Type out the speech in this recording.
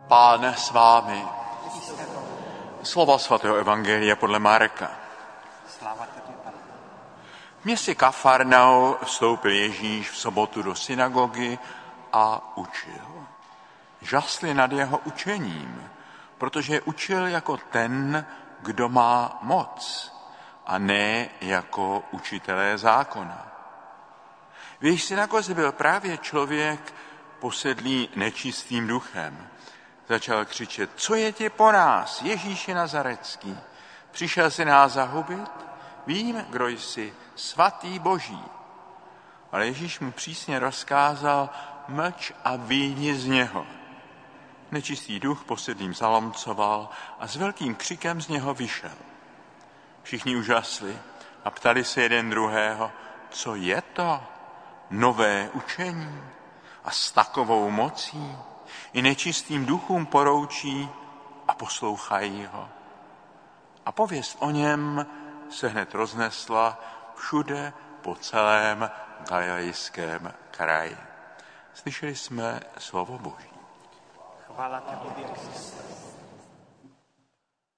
Pán s vámi. Slova svatého evangelia podle Marka. V městě Kafarnaum vstoupil Ježíš v sobotu do synagogy a učil. Žasli nad jeho učením, protože učil jako ten, kdo má moc, a ne jako učitelé zákona. V jejich synagoze byl právě člověk posedlý nečistým duchem. Začal křičet: co je ti po nás, Ježíši Nazarecký? Přišel si nás zahubit? Vím, kdo jsi, svatý Boží. Ale Ježíš mu přísně rozkázal: mlč a vyjdi z něho. Nečistý duch posedlým zalomcoval a s velkým křikem z něho vyšel. Všichni užasli a ptali se jeden druhého: co je to? Nové učení a s takovou mocí i nečistým duchům poroučí a poslouchají ho. A pověst o něm se hned roznesla všude po celém galilejském kraji. Slyšeli jsme slovo Boží. Chvála tebe, Kriste.